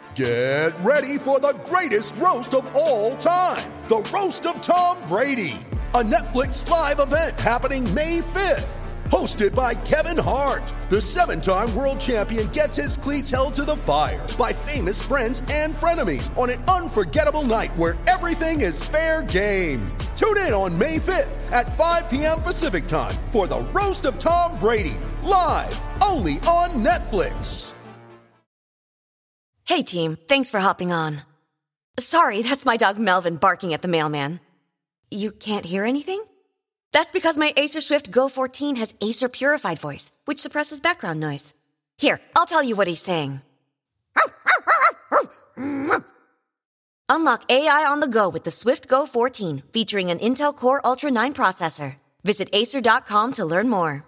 Get ready for the greatest roast of all time, the Roast of Tom Brady, a Netflix live event happening May 5th. Hosted by Kevin Hart, the 7-time world champion gets his cleats held to the fire by famous friends and frenemies on an unforgettable night where everything is fair game. Tune in on May 5th at 5 p.m. Pacific time for the Roast of Tom Brady, live only on Netflix. Hey team, thanks for hopping on. Sorry, that's my dog Melvin barking at the mailman. You can't hear anything? That's because my Acer Swift Go 14 has Acer Purified Voice, which suppresses background noise. Here, I'll tell you what he's saying. Unlock AI on the go with the Swift Go 14, featuring an Intel Core Ultra 9 processor. Visit Acer.com to learn more.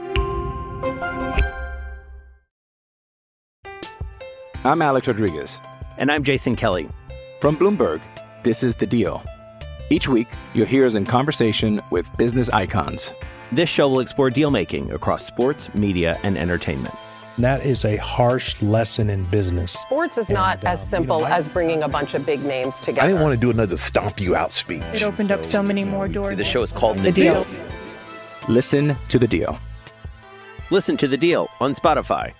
I'm Alex Rodriguez. And I'm Jason Kelly. From Bloomberg, this is The Deal. Each week, you'll hear us in conversation with business icons. This show will explore deal-making across sports, media, and entertainment. That is a harsh lesson in business. Sports is not as simple as bringing a bunch of big names together. I didn't want to do another stomp you out speech. It opened up so many more doors. The show is called The Deal. Listen to The Deal. Listen to The Deal on Spotify.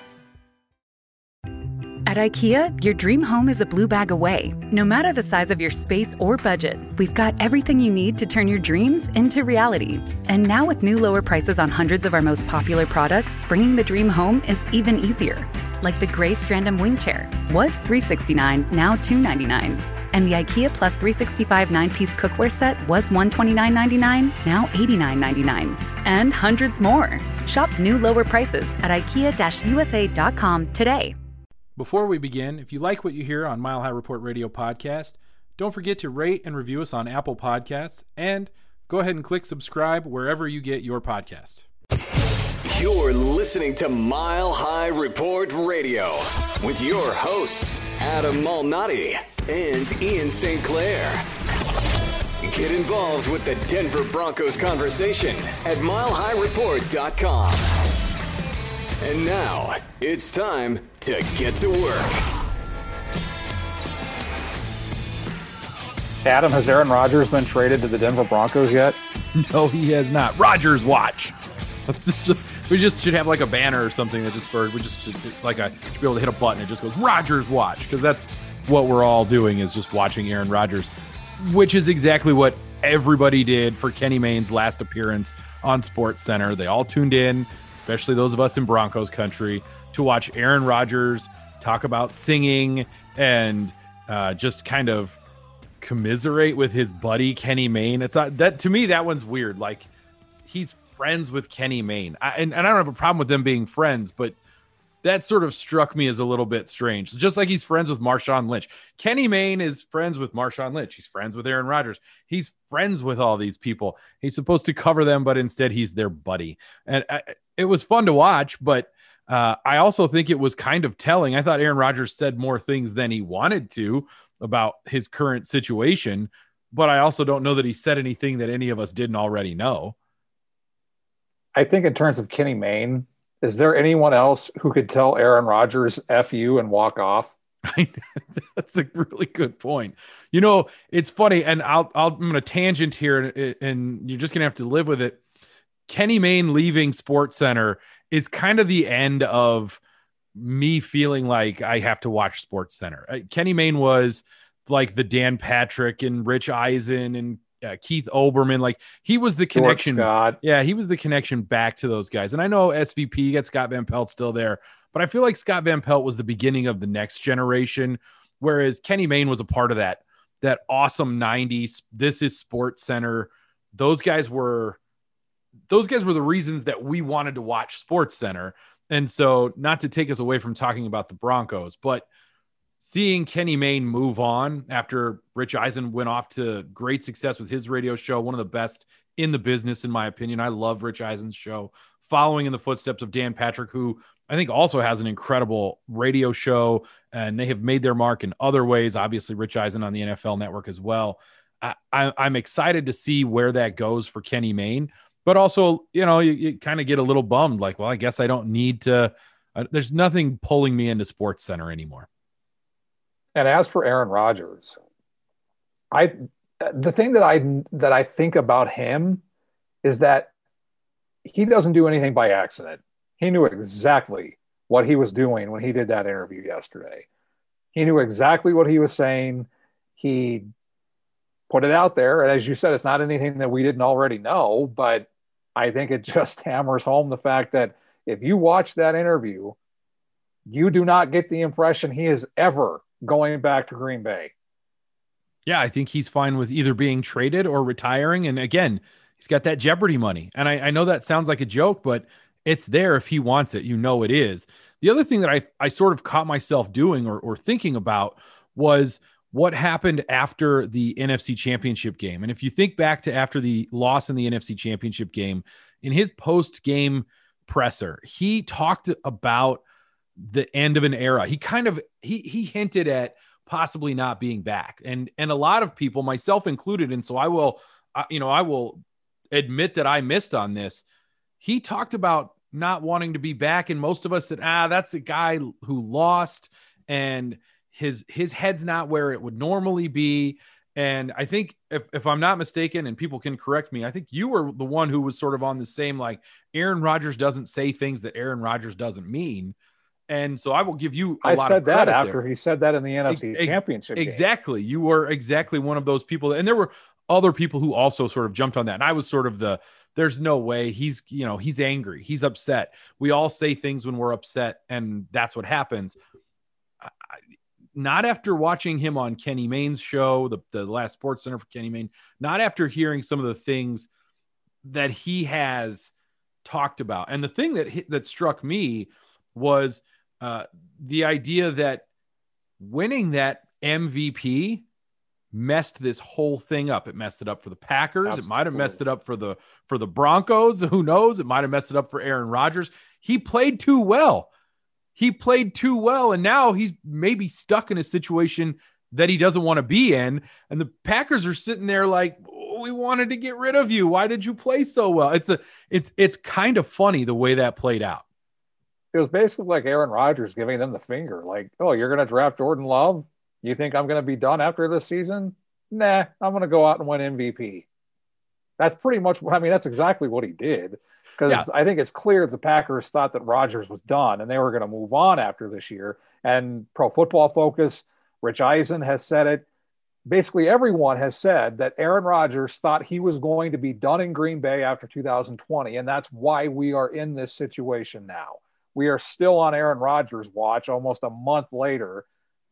At IKEA, your dream home is a blue bag away. No matter the size of your space or budget, we've got everything you need to turn your dreams into reality. And now with new lower prices on hundreds of our most popular products, bringing the dream home is even easier. Like the gray Strandom wing chair was $369, now $299. And the IKEA Plus 365 9-piece cookware set was $129.99, now $89.99. And hundreds more. Shop new lower prices at IKEA-USA.com today. Before we begin, if you like what you hear on Mile High Report Radio Podcast, don't forget to rate and review us on Apple Podcasts, and go ahead and click subscribe wherever you get your podcast. You're listening to Mile High Report Radio with your hosts, Adam Malnati and Ian St. Clair. Get involved with the Denver Broncos conversation at milehighreport.com. And now, it's time to get to work. Adam, has Aaron Rodgers been traded to the Denver Broncos yet? No, he has not. Rodgers Watch. We just should have like a banner or something that just, we just should like should be able to hit a button. It just goes Rodgers Watch, because that's what we're all doing, is just watching Aaron Rodgers, which is exactly what everybody did for Kenny Mayne's last appearance on SportsCenter. They all tuned in, especially those of us in Broncos country, to watch Aaron Rodgers talk about singing and just kind of commiserate with his buddy Kenny Mayne. It's not, that to me, that one's weird. Like, he's friends with Kenny Mayne, and I don't have a problem with them being friends, but that sort of struck me as a little bit strange. Just like he's friends with Marshawn Lynch. Kenny Mayne is friends with Marshawn Lynch. He's friends with Aaron Rodgers. He's friends with all these people. He's supposed to cover them, but instead he's their buddy. And it was fun to watch, but I also think it was kind of telling. I thought Aaron Rodgers said more things than he wanted to about his current situation, but I also don't know that he said anything that any of us didn't already know. I think in terms of Kenny Mayne, is there anyone else who could tell Aaron Rodgers F you and walk off? That's a really good point. You know, it's funny, and I'm going to tangent here, and you're just going to have to live with it. Kenny Mayne leaving SportsCenter is kind of the end of me feeling like I have to watch SportsCenter. Kenny Mayne was like the Dan Patrick and Rich Eisen and Keith Olbermann. Like, he was the connection. Yeah, he was the connection back to those guys. And I know SVP, you got Scott Van Pelt still there, but I feel like Scott Van Pelt was the beginning of the next generation, whereas Kenny Mayne was a part of that awesome 90s. This is SportsCenter. Those guys were the reasons that we wanted to watch SportsCenter. And so, not to take us away from talking about the Broncos, but seeing Kenny Mayne move on after Rich Eisen went off to great success with his radio show, one of the best in the business, in my opinion. I love Rich Eisen's show, following in the footsteps of Dan Patrick, who I think also has an incredible radio show, and they have made their mark in other ways. Obviously, Rich Eisen on the NFL Network as well. I'm excited to see where that goes for Kenny Mayne, but also, you know, you kind of get a little bummed, like, well, I guess I don't need to, there's nothing pulling me into SportsCenter anymore. And as for Aaron Rodgers, the thing that I think about him is that he doesn't do anything by accident. He knew exactly what he was doing when he did that interview yesterday. He knew exactly what he was saying. He put it out there. And as you said, it's not anything that we didn't already know, but I think it just hammers home the fact that if you watch that interview, you do not get the impression he is ever going back to Green Bay. Yeah, I think he's fine with either being traded or retiring. And again, he's got that Jeopardy money. And I know that sounds like a joke, but it's there if he wants it. You know it is. The other thing that I sort of caught myself doing or thinking about was what happened after the NFC Championship game. And if you think back to after the loss in the NFC Championship game, in his post-game presser, he talked about the end of an era. He kind of he hinted at possibly not being back. And a lot of people, myself included, and so I will admit that I missed on this. He talked about not wanting to be back, and most of us said, that's a guy who lost, and his head's not where it would normally be. And I think if I'm not mistaken, and people can correct me, I think you were the one who was sort of on the same, like, Aaron Rodgers doesn't say things that Aaron Rodgers doesn't mean. And so I will give you a lot of credit. I said that after he said that in the NFC Championship game. Exactly. You were exactly one of those people. And there were other people who also sort of jumped on that. And I was sort of there's no way. He's angry. He's upset. We all say things when we're upset, and that's what happens. Not after watching him on Kenny Mayne's show, the last Sports Center for Kenny Mayne, not after hearing some of the things that he has talked about. And the thing that struck me was the idea that winning that MVP messed this whole thing up. It messed it up for the Packers. Absolutely. It might have messed it up for the Broncos. Who knows? It might have messed it up for Aaron Rodgers. He played too well. And now he's maybe stuck in a situation that he doesn't want to be in. And the Packers are sitting there like, we wanted to get rid of you. Why did you play so well? It's kind of funny the way that played out. It was basically like Aaron Rodgers giving them the finger. Like, oh, you're going to draft Jordan Love? You think I'm going to be done after this season? Nah, I'm going to go out and win MVP. That's pretty much that's exactly what he did. Because I think it's clear the Packers thought that Rodgers was done and they were going to move on after this year. And Pro Football Focus, Rich Eisen has said it. Basically, everyone has said that Aaron Rodgers thought he was going to be done in Green Bay after 2020. And that's why we are in this situation now. We are still on Aaron Rodgers' watch almost a month later.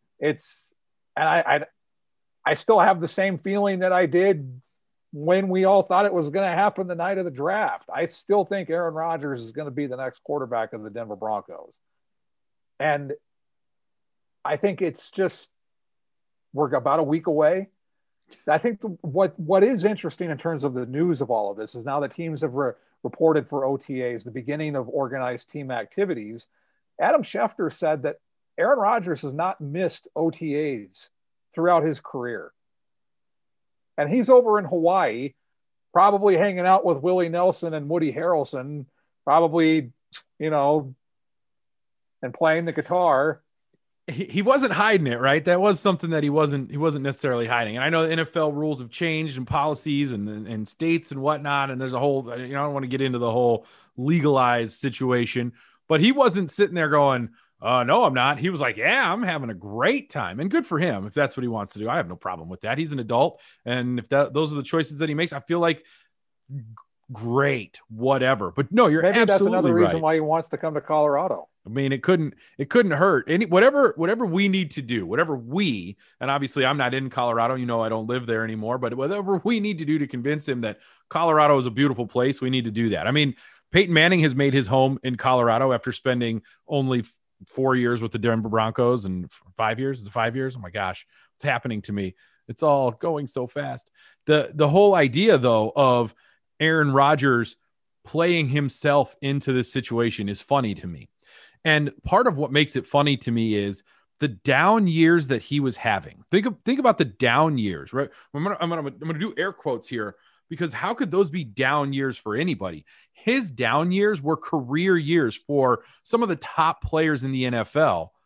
I still have the same feeling that I did when we all thought it was going to happen the night of the draft. I still think Aaron Rodgers is going to be the next quarterback of the Denver Broncos. And I think it's just, we're about a week away. I think what is interesting in terms of the news of all of this is now that teams have reported for OTAs, the beginning of organized team activities. Adam Schefter said that Aaron Rodgers has not missed OTAs throughout his career. And he's over in Hawaii, probably hanging out with Willie Nelson and Woody Harrelson, probably, and playing the guitar. He wasn't hiding it, right? That was something that he wasn't necessarily hiding. And I know the NFL rules have changed and policies and states and whatnot. And there's a whole, I don't want to get into the whole legalized situation, but he wasn't sitting there going, no, I'm not. He was like, yeah, I'm having a great time, and good for him. If that's what he wants to do, I have no problem with that. He's an adult. And if those are the choices that he makes, I feel like great, whatever. But no, you're maybe absolutely that's another reason right. why he wants to come to Colorado. I mean, it couldn't hurt. Whatever we need to do, and obviously I'm not in Colorado, I don't live there anymore, but whatever we need to do to convince him that Colorado is a beautiful place, we need to do that. I mean, Peyton Manning has made his home in Colorado after spending only 4 years with the Denver Broncos and 5 years. Is it 5 years? Oh my gosh, what's happening to me? It's all going so fast. The whole idea though of Aaron Rodgers playing himself into this situation is funny to me. And part of what makes it funny to me is the down years that he was having. Think about the down years, right? I'm gonna do air quotes here, because how could those be down years for anybody? His down years were career years for some of the top players in the NFL.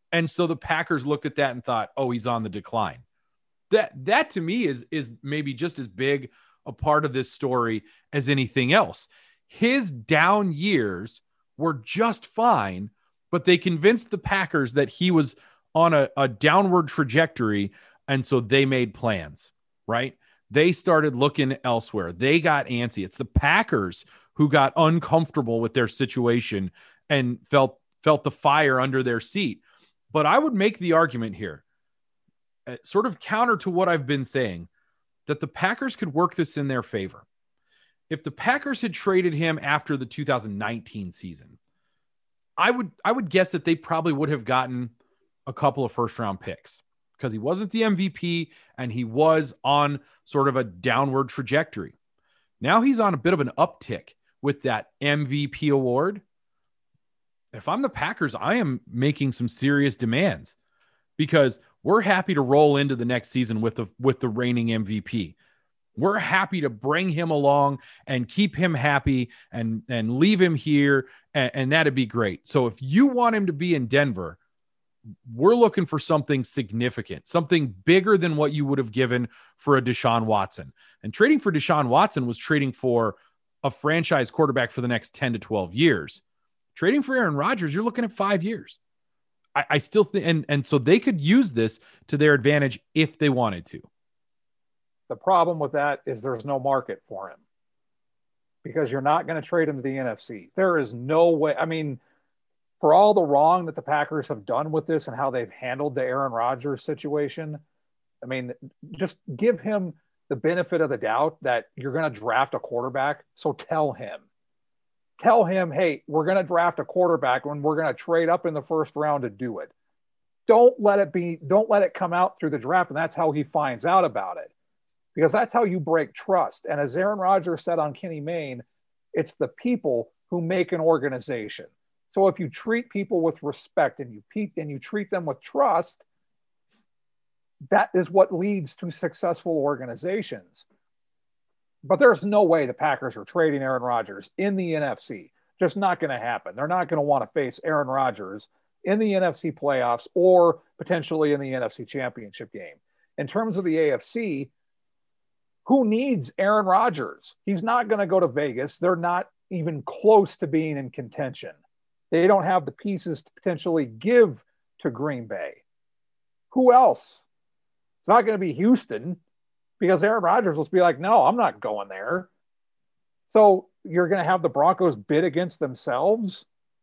And so the Packers looked at that and thought, oh, he's on the decline. That to me is maybe just as big a part of this story as anything else. His down years were just fine, but they convinced the Packers that he was on a downward trajectory, and so they made plans, right? They started looking elsewhere. They got antsy. It's the Packers who got uncomfortable with their situation and felt the fire under their seat. But I would make the argument here, sort of counter to what I've been saying, that the Packers could work this in their favor. If the Packers had traded him after the 2019 season, I would guess that they probably would have gotten a couple of first-round picks because he wasn't the MVP and he was on sort of a downward trajectory. Now he's on a bit of an uptick with that MVP award. If I'm the Packers, I am making some serious demands because we're happy to roll into the next season with the reigning MVP. We're happy to bring him along and keep him happy and leave him here, and that'd be great. So if you want him to be in Denver, we're looking for something significant, something bigger than what you would have given for a Deshaun Watson. And trading for Deshaun Watson was trading for a franchise quarterback for the next 10 to 12 years. Trading for Aaron Rodgers, you're looking at 5 years. I still think, and so they could use this to their advantage if they wanted to. The problem with that is there's no market for him because you're not going to trade him to the NFC. There is no way. I mean, for all the wrong that the Packers have done with this and how they've handled the Aaron Rodgers situation, I mean, just give him the benefit of the doubt that you're going to draft a quarterback. So tell him, hey, we're going to draft a quarterback when we're going to trade up in the first round to do it. Don't let it come out through the draft. And that's how he finds out about it, because that's how you break trust. And as Aaron Rodgers said on Kenny Mayne, it's the people who make an organization. So if you treat people with respect and you treat them with trust, that is what leads to successful organizations. But there's no way the Packers are trading Aaron Rodgers in the NFC. Just not going to happen. They're not going to want to face Aaron Rodgers in the NFC playoffs or potentially in the NFC championship game. In terms of the AFC, who needs Aaron Rodgers? He's not going to go to Vegas. They're not even close to being in contention. They don't have the pieces to potentially give to Green Bay. Who else? It's not going to be Houston because Aaron Rodgers will be like, no, I'm not going there. So you're going to have the Broncos bid against themselves?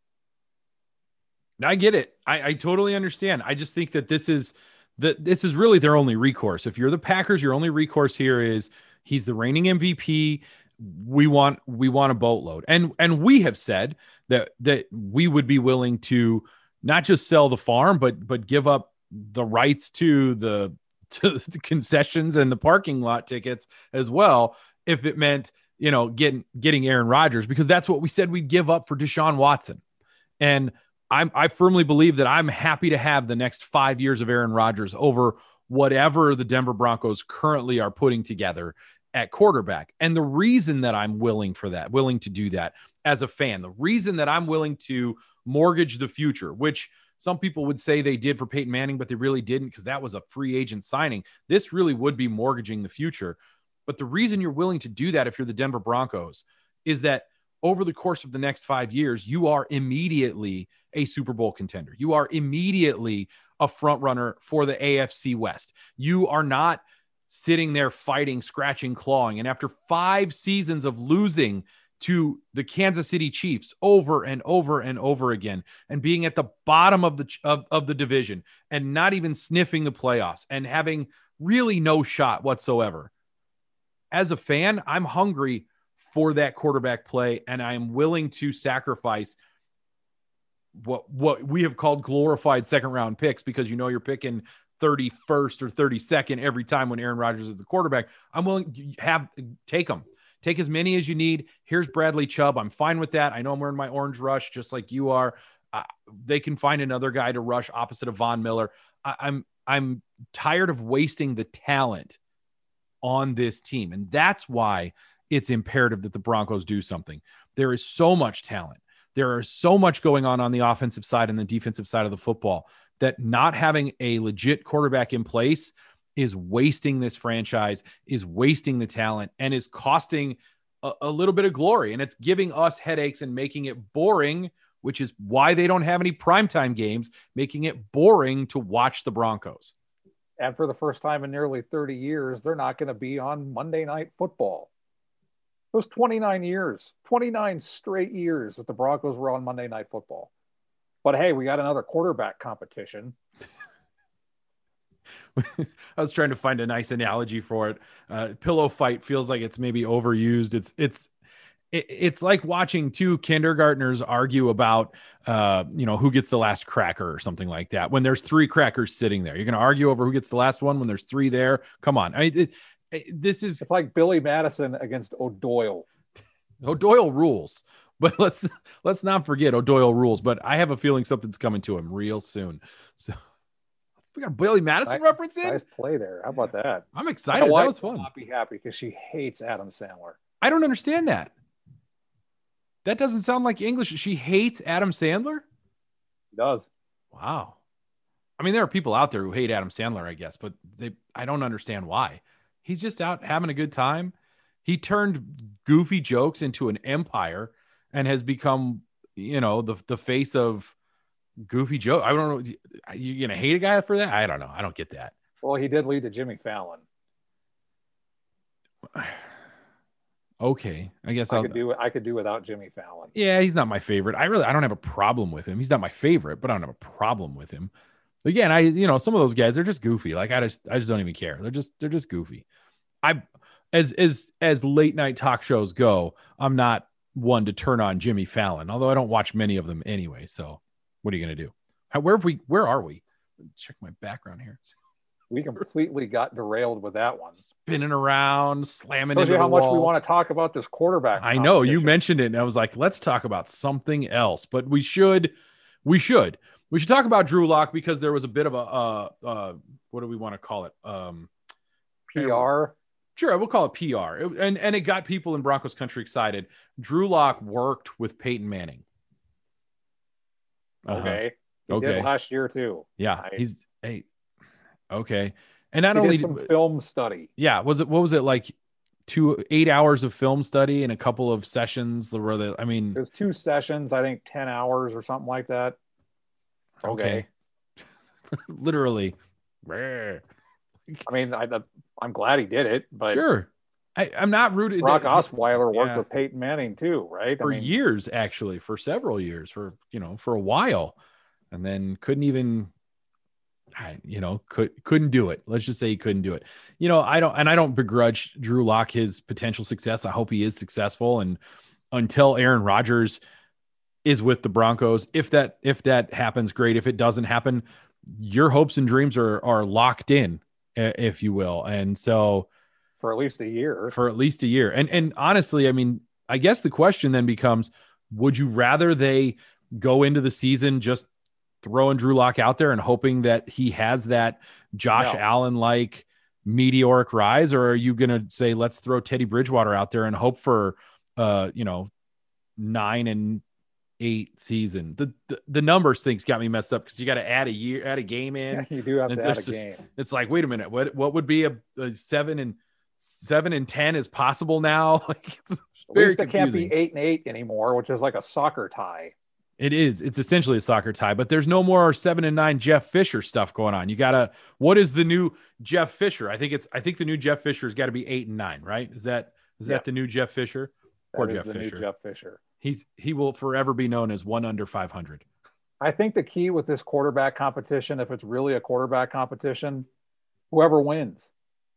I get it. I totally understand. I just think that this is really their only recourse. If you're the Packers, your only recourse here is he's the reigning MVP. We want a boatload. And we have said that we would be willing to not just sell the farm, but give up the rights to the concessions and the parking lot tickets as well, if it meant, getting Aaron Rodgers, because that's what we said we'd give up for Deshaun Watson. And I firmly believe that I'm happy to have the next 5 years of Aaron Rodgers over whatever the Denver Broncos currently are putting together at quarterback. And the reason that I'm willing to do that as a fan, the reason that I'm willing to mortgage the future, which some people would say they did for Peyton Manning, but they really didn't because that was a free agent signing. This really would be mortgaging the future. But the reason you're willing to do that if you're the Denver Broncos is that over the course of the next 5 years, you are immediately a Super Bowl contender. You are immediately a front runner for the AFC West. You are not sitting there fighting, scratching, clawing. And after 5 seasons of losing to the Kansas City Chiefs over and over and over again, and being at the bottom of the division and not even sniffing the playoffs and having really no shot whatsoever. As a fan, I'm hungry for that quarterback play, and I am willing to sacrifice what we have called glorified second round picks, because you're picking 31st or 32nd every time when Aaron Rodgers is the quarterback. I'm willing to take them. Take as many as you need. Here's Bradley Chubb. I'm fine with that. I know I'm wearing my orange rush just like you are. They can find another guy to rush opposite of Von Miller. I'm tired of wasting the talent on this team. And that's why it's imperative that the Broncos do something. There is so much talent. There is so much going on the offensive side and the defensive side of the football that not having a legit quarterback in place is wasting this franchise, is wasting the talent, and is costing a little bit of glory. And it's giving us headaches and making it boring, which is why they don't have any primetime games, making it boring to watch the Broncos. And for the first time in nearly 30 years, they're not going to be on Monday Night Football. It was 29 straight years that the Broncos were on Monday Night Football. But hey, we got another quarterback competition. I was trying to find a nice analogy for it. Pillow fight feels like it's maybe overused. It's like watching two kindergartners argue about, who gets the last cracker or something like that. When there's 3 crackers sitting there, you're going to argue over who gets the last one when there's 3 there. Come on. It's like Billy Madison against O'Doyle. O'Doyle rules, but let's not forget O'Doyle rules, but I have a feeling something's coming to him real soon. So we got a Billy Madison reference in. Nice play there. How about that? I'm excited. That was fun. I'll not be happy because she hates Adam Sandler. I don't understand that. That doesn't sound like English. She hates Adam Sandler? She does. Wow. I mean, there are people out there who hate Adam Sandler, I guess, but I don't understand why. He's just out having a good time. He turned goofy jokes into an empire and has become, the face of goofy joke. I don't know. You going to hate a guy for that? I don't know. I don't get that. Well, he did lead to Jimmy Fallon. Okay, I guess I could do without Jimmy Fallon. Yeah, he's not my favorite. I don't have a problem with him. He's not my favorite, but I don't have a problem with him. Again, some of those guys, they're just goofy. Like I just don't even care. They're just goofy. As late night talk shows go, I'm not one to turn on Jimmy Fallon, although I don't watch many of them anyway. So what are you going to do? Where are we? Check my background here. We completely got derailed with that one. Spinning around, slamming into the how walls. much we want to talk about this quarterback. I know you mentioned it, and I was like, let's talk about something else. But we should talk about Drew Lock because there was a bit of a what do we want to call it? PR. Sure, we'll call it PR. And it got people in Broncos country excited. Drew Lock worked with Peyton Manning. Okay. He did last year too. Yeah, okay. And not only did some film study. Yeah, what was it like 8 hours of film study and a couple of sessions where it was 2 sessions, I think 10 hours or something like that. Okay. Literally. I mean, I'm glad he did it, but sure. I'm not rooted. Brock Osweiler worked with Peyton Manning too, right? For years, actually, for several years, for a while, and then couldn't do it. Let's just say he couldn't do it. I don't begrudge Drew Lock his potential success. I hope he is successful. And until Aaron Rodgers is with the Broncos, if that happens, great. If it doesn't happen, your hopes and dreams are locked in, if you will. And so for at least a year. And honestly, I mean, I guess the question then becomes, would you rather they go into the season just throwing Drew Lock out there and hoping that he has that Josh Allen-like meteoric rise? Or are you going to say, let's throw Teddy Bridgewater out there and hope for, 9-8 season? The numbers things got me messed up because you got to add a game in. Yeah, you do have to add a game. It's like, wait a minute, what would be a 7-10 is possible now? Like, it's at least it can't be 8-8 anymore, which is like a soccer tie. It is. It's essentially a soccer tie, but there's no more 7-9 Jeff Fisher stuff going on. You gotta. What is the new Jeff Fisher? I think the new Jeff Fisher has got to be 8-9, right? Is that the new Jeff Fisher? Poor Jeff Fisher. New Jeff Fisher. He will forever be known as 1 under 500. I think the key with this quarterback competition, if it's really a quarterback competition, whoever wins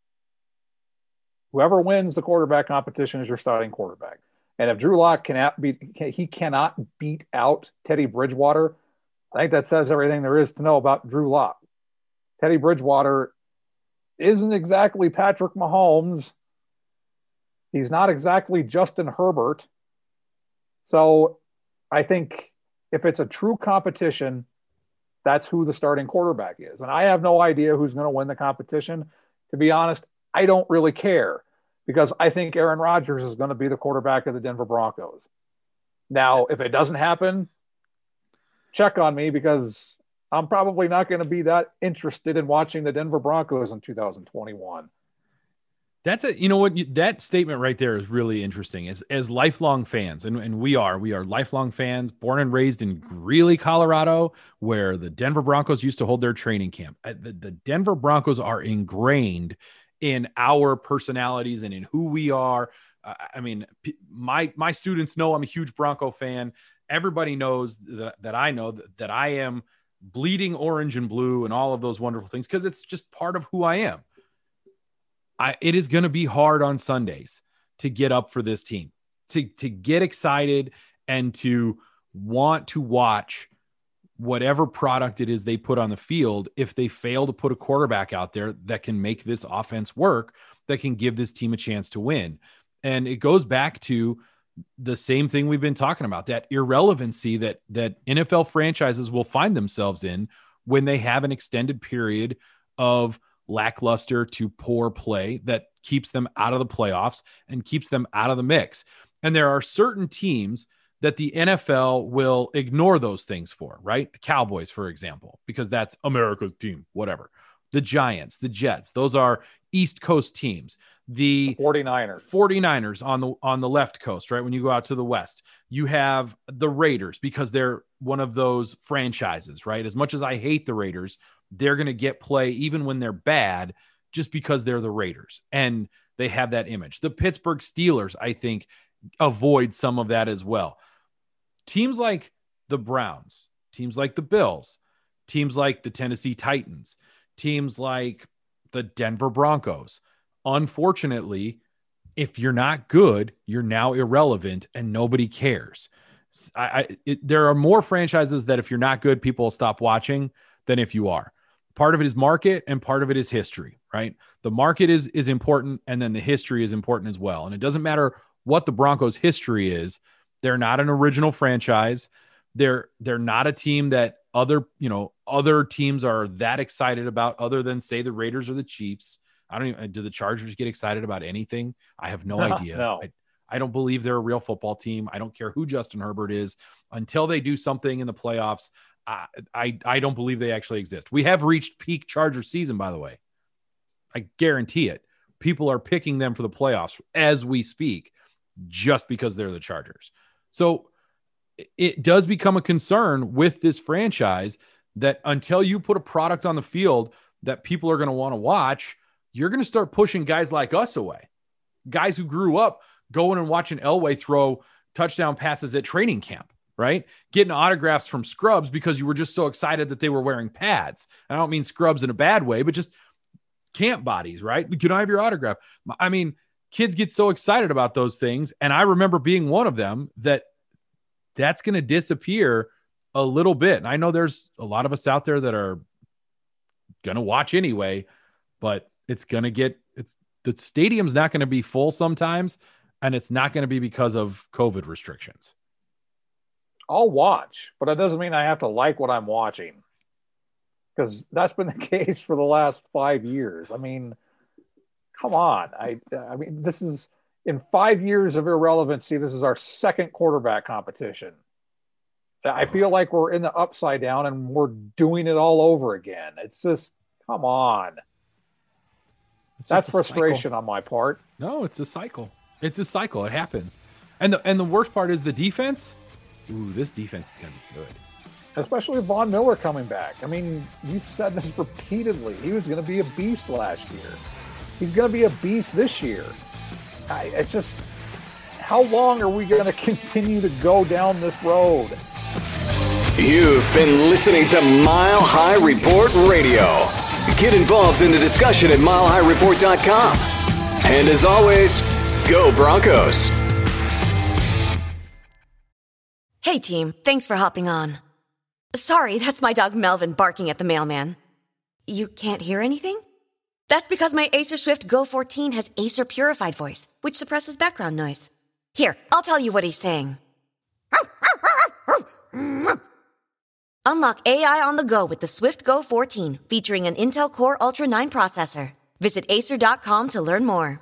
the quarterback competition is your starting quarterback. And if Drew Lock cannot beat out Teddy Bridgewater, I think that says everything there is to know about Drew Lock. Teddy Bridgewater isn't exactly Patrick Mahomes. He's not exactly Justin Herbert. So I think if it's a true competition, that's who the starting quarterback is. And I have no idea who's going to win the competition. To be honest, I don't really care, because I think Aaron Rodgers is going to be the quarterback of the Denver Broncos. Now, if it doesn't happen, check on me, because I'm probably not going to be that interested in watching the Denver Broncos in 2021. That's that statement right there is really interesting. As lifelong fans, and we are lifelong fans, born and raised in Greeley, Colorado, where the Denver Broncos used to hold their training camp. The Denver Broncos are ingrained in our personalities and in who we are. I mean, my students know I'm a huge Bronco fan. Everybody knows that I know that I am bleeding orange and blue and all of those wonderful things because it's just part of who I am. It is going to be hard on Sundays to get up for this team, to get excited and to want to watch whatever product it is they put on the field. If they fail to put a quarterback out there that can make this offense work, that can give this team a chance to win. And it goes back to the same thing we've been talking about, that irrelevancy that NFL franchises will find themselves in when they have an extended period of lackluster to poor play that keeps them out of the playoffs and keeps them out of the mix. And there are certain teams that the NFL will ignore those things for, right? The Cowboys, for example, because that's America's team, whatever. The Giants, the Jets, those are East Coast teams. The 49ers on the left coast, right? When you go out to the West, you have the Raiders because they're one of those franchises, right? As much as I hate the Raiders, they're going to get play even when they're bad just because they're the Raiders and they have that image. The Pittsburgh Steelers, I think, avoid some of that as well. Teams like the Browns, teams like the Bills, teams like the Tennessee Titans, teams like the Denver Broncos. Unfortunately, if you're not good, you're now irrelevant and nobody cares. There are more franchises that if you're not good, people will stop watching than if you are. Part of it is market and part of it is history, right? The market is important and then the history is important as well. And it doesn't matter what the Broncos' history is. They're not an original franchise. They're not a team that other teams are that excited about other than, say, the Raiders or the Chiefs. Do the Chargers get excited about anything? I have no idea. No. I don't believe they're a real football team. I don't care who Justin Herbert is. Until they do something in the playoffs, I don't believe they actually exist. We have reached peak Charger season, by the way. I guarantee it. People are picking them for the playoffs as we speak just because they're the Chargers. So it does become a concern with this franchise that until you put a product on the field that people are going to want to watch, you're going to start pushing guys like us away. Guys who grew up going and watching Elway throw touchdown passes at training camp, right? Getting autographs from scrubs because you were just so excited that they were wearing pads. I don't mean scrubs in a bad way, but just camp bodies, right? Can I have your autograph? I mean, kids get so excited about those things. And I remember being one of them that's going to disappear a little bit. And I know there's a lot of us out there that are going to watch anyway, but the stadium's not going to be full sometimes. And it's not going to be because of COVID restrictions. I'll watch, but that doesn't mean I have to like what I'm watching, because that's been the case for the last 5 years. I mean, come on. I mean, this is, in 5 years of irrelevancy, this is our second quarterback competition. I feel like we're in the upside down and we're doing it all over again. It's just, come on. That's frustration on my part. No, it's a cycle. It's a cycle. It happens. And the worst part is the defense. Ooh, this defense is going to be good. Especially with Von Miller coming back. I mean, you've said this repeatedly. He was going to be a beast last year. He's going to be a beast this year. It's just, how long are we going to continue to go down this road? You've been listening to Mile High Report Radio. Get involved in the discussion at milehighreport.com. And as always, go Broncos. Hey, team. Thanks for hopping on. Sorry, that's my dog Melvin barking at the mailman. You can't hear anything? That's because my Acer Swift Go 14 has Acer Purified Voice, which suppresses background noise. Here, I'll tell you what he's saying. Unlock AI on the go with the Swift Go 14, featuring an Intel Core Ultra 9 processor. Visit Acer.com to learn more.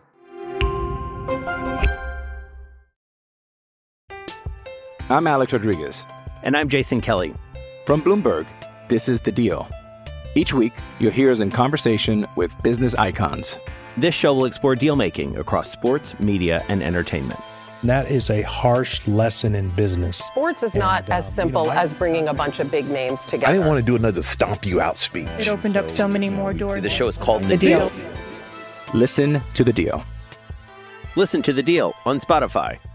I'm Alex Rodriguez. And I'm Jason Kelly. From Bloomberg, This is The Deal. Each week, you'll hear us in conversation with business icons. This show will explore deal-making across sports, media, and entertainment. That is a harsh lesson in business. Sports is not as simple as bringing a bunch of big names together. I didn't want to do another stomp you out speech. It opened up so many more doors. The show is called The Deal. Listen to The Deal. Listen to The Deal on Spotify.